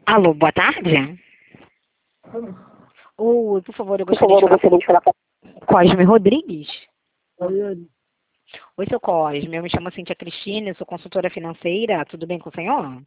Alô, boa tarde. Oi, por favor, eu Por gostaria favor, de eu falar gostaria de falar com com Cosme Rodrigues. ele. Oi, seu Cosme, eu me chamo Cíntia Cristina, eu sou consultora financeira, tudo bem com o senhor?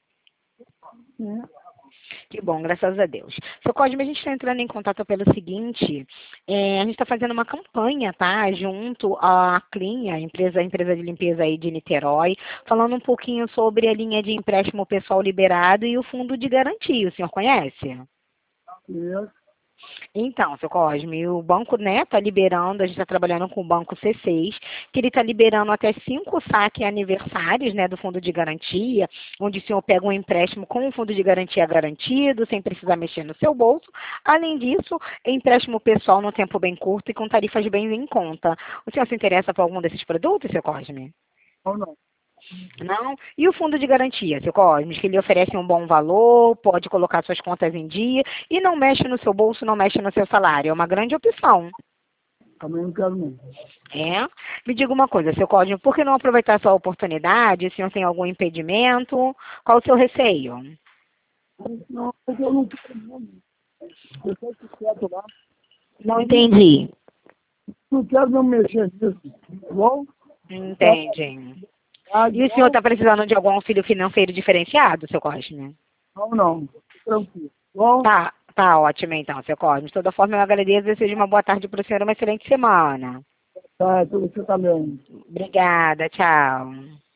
Que bom, graças a Deus. Seu Cosme, a gente está entrando em contato pelo seguinte, a gente está fazendo uma campanha, tá, junto à Clean, a empresa de limpeza aí de Niterói, falando um pouquinho sobre a linha de empréstimo pessoal liberado e o fundo de garantia, o senhor conhece? Isso. Então, seu Cosme, o banco, né, tá liberando, a gente está trabalhando com o banco C6, que ele está liberando até 5 saques aniversários, né, do fundo de garantia, onde o senhor pega um empréstimo com o fundo de garantia garantido, sem precisar mexer no seu bolso. Além disso, é empréstimo pessoal no tempo bem curto e com tarifas bem em conta. O senhor se interessa por algum desses produtos, seu Cosme? Ou não? Não? E o fundo de garantia, seu Cosme, que ele oferece um bom valor, pode colocar suas contas em dia e não mexe no seu bolso, não mexe no seu salário. É uma grande opção. Também não quero não. É? Me diga uma coisa, seu Cosme, por que não aproveitar essa oportunidade? O senhor tem algum impedimento? Qual o seu receio? Não, porque eu não quero não. Eu sei que quero lá. Não entendi. Não quero não mexer nisso. Tá bom? Entendi. Tá E o senhor igual? está precisando de algum auxílio financeiro diferenciado, seu Cosme? Não, não. Tranquilo. Bom? Tá ótimo então, seu Cosme. De toda forma, eu agradeço e desejo uma boa tarde para o senhor, uma excelente semana. Tá, você também. Obrigada, tchau.